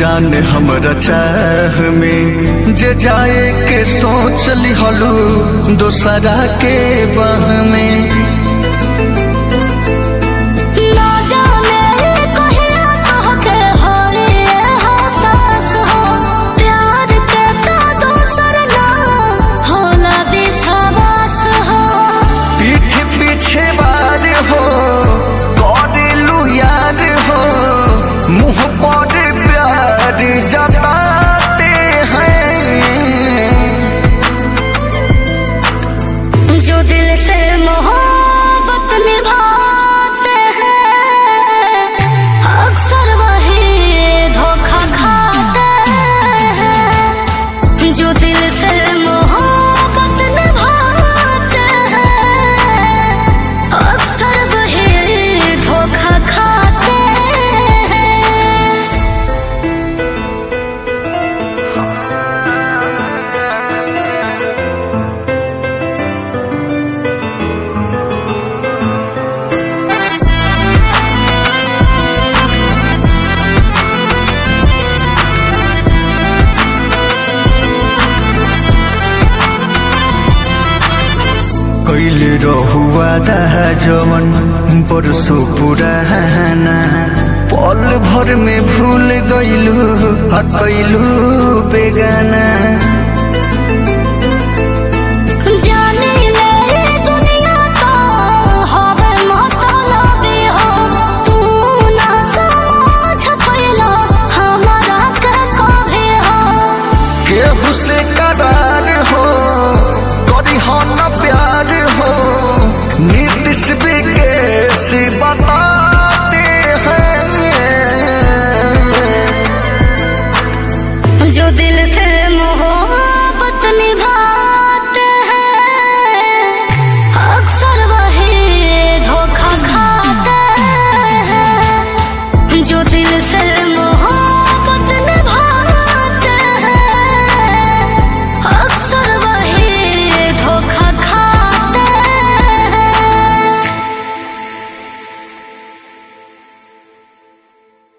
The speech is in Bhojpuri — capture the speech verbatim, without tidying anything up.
जान हमरा चाह में जे जाए के सोच लिहलू दोसरा के बाह में। मुँह पर प्यार जताते हैं जो दिल से मोहब्बत निभाते हैं, अक्सर वही धोखा खाते हैं। जो दिल से मोहब्बत निभाते हैं, अक्सर वही धोखा खाते हैं। कैले रहुआ दहा जवन बरसो पुराना, पल भर में भूल गईलू हटैलू बेगाना।